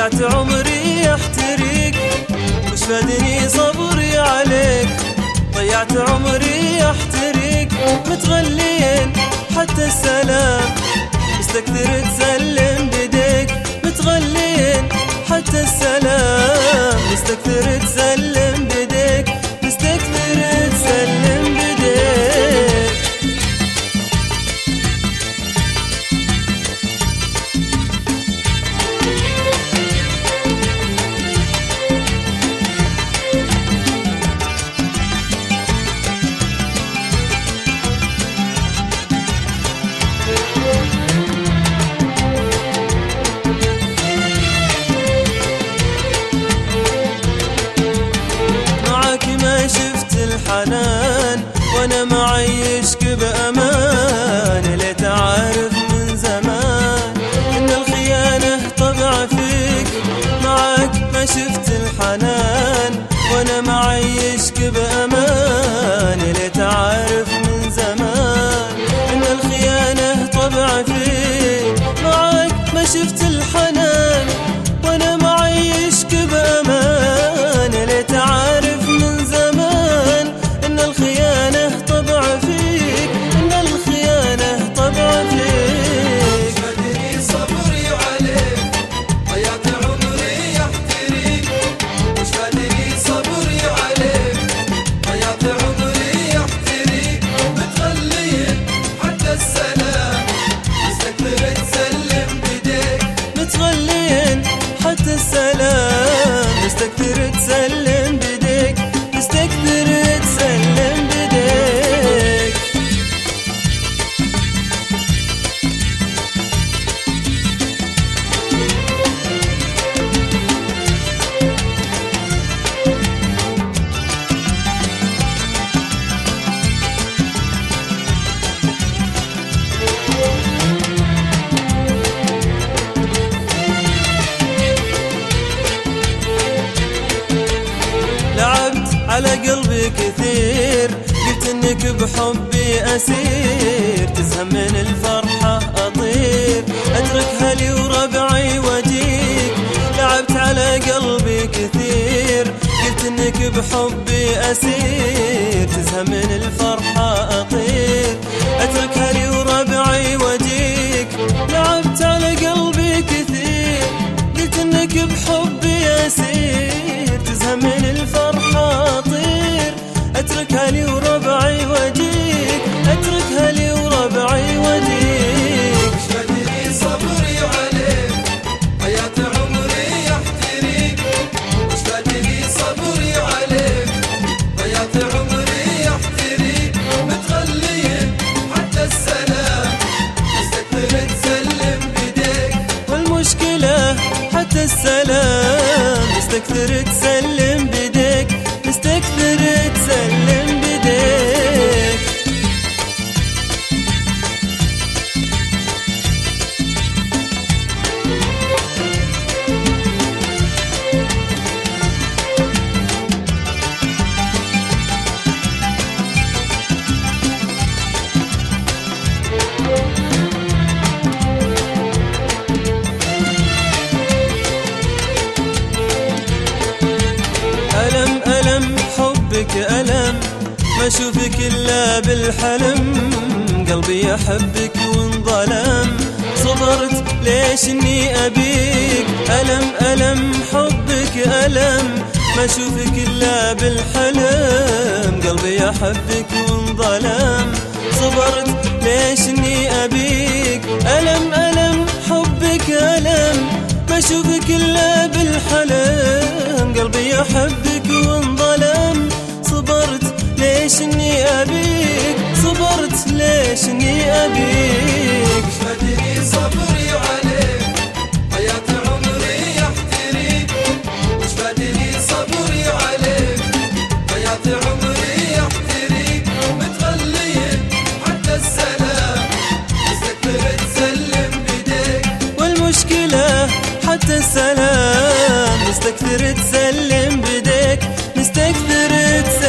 ضيعت عمري يحترق، وش فادني صبري عليك. ضيعت عمري يحترق، متغلين حتى السلام مستكثر تسلم بديك. متغلين حتى السلام مستكثر تسلم بديك، مستكثر تسلم بديك. شفت الحنان وانا معيشك بامان، ليت عارف من زمان ان الخيانة طبع فيك. معاك ما شفت الحنان وانا معيشك بامان، ليت عارف من زمان ان الخيانة طبع فيك. معاك ما شفت الحنان وانا معيشك بامان، ليت عارف من زمان إن الخيانة طبع فيك، إن الخيانة طبع فيك. فادني صبري عليك، ضيعت عمري يحترق. وش فادني صبري عليك، ضيعت عمري يحترق. متغلين حتى السلام مستكثر تسلم بديك. متغلين حتى السلام مستكثر تسلم بديك، مستكثر تسلم بديك. لعبت على قلبي كثير، قلت انك بحبي اسير. تزهم من الفرحة اطير، اترك اهلي وربعي واجيك. لعبت على قلبي كثير، قلت انك بحبي اسير. تزهم من الفرحة اطير، اترك اهلي وربعي واجيك. لعبت على قلبي كثير، قلت انك بحبي اسير. تزهم من الفرحة اطير، اترك اهلي وربعي واجيك. اترك اهلي وربعي واجيك. وش فادني صبري عليك، ضيعت عمري يحترق. وش فادني صبري عليك، ضيعت عمري يحترق. متغلين حتى السلام مستكثر تسلم بديك. والمشكلة حتى السلام مستكثر تسلم بديك، مستكثر تسلم بديك. ألم ألم حبك ألم، ما أشوفك إلا بالحلم. قلبي يحبك وانظلم، صبرت ليش إني أبيك. ألم ألم حبك ألم، ما أشوفك إلا بالحلم. قلبي يحبك وانظلم، صبرت ليش إني أبيك. ألم ألم حبك ألم، ما أشوفك إلا بالحلم. قلبي يحبك وانظلم، صبرت ليش إني أبيك. صبرت ليش إني أبيك. وش فادني صبري عليك، ضيعت عمري يحترق. وش فادني صبري عليك، ضيعت عمري يحترق. متغلين حتى السلام مستكثر تسلم بديك. والمشكلة حتى السلام مستكثر تسلم بديك، مستكثر تسلم